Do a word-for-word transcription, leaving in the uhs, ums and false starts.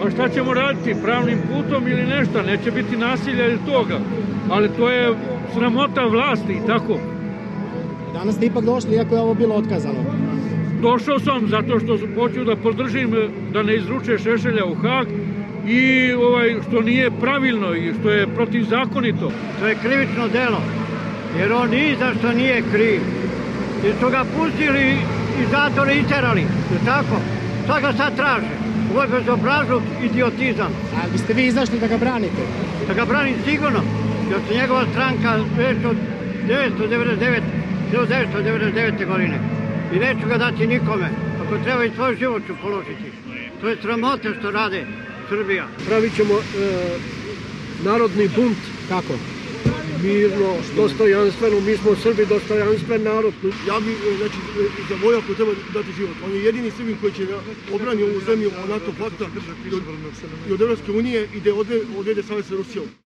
Pa šta ćemo raditi, pravnim putom ili nešto, neće biti nasilja ili toga, ali to je sramota vlasti i tako. Danas ste ipak došli, iako je ovo bilo otkazano. Došao sam zato što hoću da podržim da ne izruče Šešelja u Hag i ovaj, što nije pravilno i što je protivzakonito. To je krivično delo, jer on ni za što nije kriv. Jer su ga pustili i zatvore iterali, je tako? Šta ga sad traže? Ovo je bezobrazluk, idiotizam. A biste vi izašli da ga branite? Da ga branim sigurno, jer se njegova stranka već od devetsto devedeset devete godine. I neću ga dati nikome. Ako treba i svoj život ću položiti. To je sramota što rade Srbija. Pravit ćemo e, narodni bunt. Kako? Mirno, dostojanstveno, mi smo Srbi dostojanstven narod. Ja bi, znači, za Vojaku treba dati život. On je jedini Srbin koji će obrani ovu zemlju od NATO pakta i od Evropske unije i da odvede savez sa Rusijom.